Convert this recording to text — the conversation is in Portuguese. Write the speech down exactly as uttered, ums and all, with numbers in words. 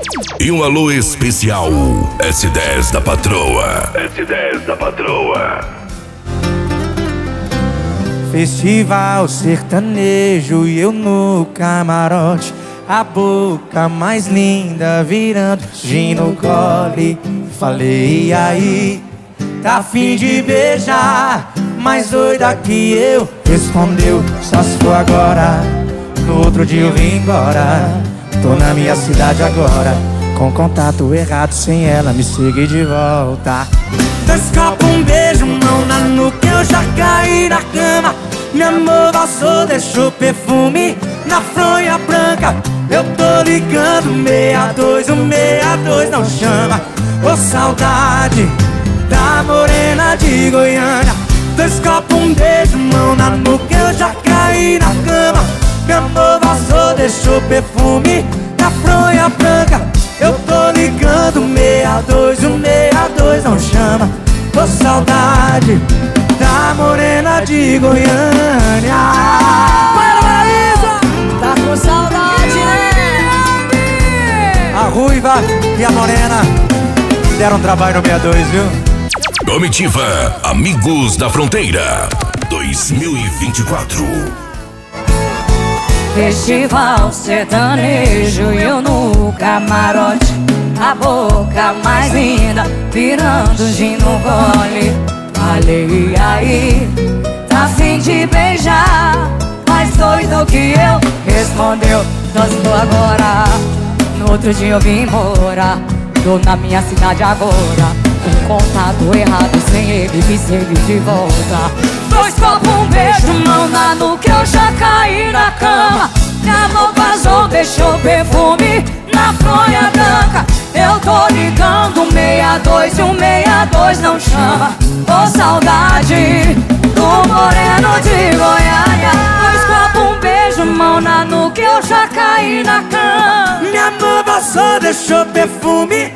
E um alô especial, S dez da Patroa. S dez da Patroa. Festival sertanejo e eu no camarote, a boca mais linda virando gin no gole. Falei, e aí, tá a fim de beijar? Mais doida que eu, respondeu, só se for agora. No outro dia eu vim embora, tô na minha cidade agora, com contato errado, sem ela me seguir de volta. Dois copos, um beijo, mão na nuca, eu já caí na cama. Meu amor vazou, deixou perfume na fronha branca. Eu tô ligando, meia dois, um meia dois não chama. Ô saudade da morena de Goiânia. Dois copos, um beijo, mão na nuca, eu já caí na cama. Meu amor vazou, deixou perfume na fronha branca. Eu tô ligando, meia dois, um meia dois não chama. Ô saudade da morena de Goiânia. Para, Paraíso! Tá com saudade, né? A Ruiva e a Morena deram trabalho no meia dois, viu? Comitiva Amigos da Fronteira dois mil e vinte e quatro. Festival sertanejo e eu no camarote, a boca mais linda virando gin no gole. Falei, e aí, tá a fim de beijar? Mais doido que eu, respondeu, só estou agora. No outro dia eu vim embora, tô na minha cidade agora, com contato errado, sem ele me seguir de volta. Dois copos, um beijo, mão na nuca, eu já caí na cama. Minha mão vazou, deixou perfume na fronha branca. Eu tô ligando, meia dois e um meia dois não chama. Ô saudade do moreno de Goiânia. Dois copos, um beijo, mão na nuca, eu já caí na cama. Minha mão vazou, deixou perfume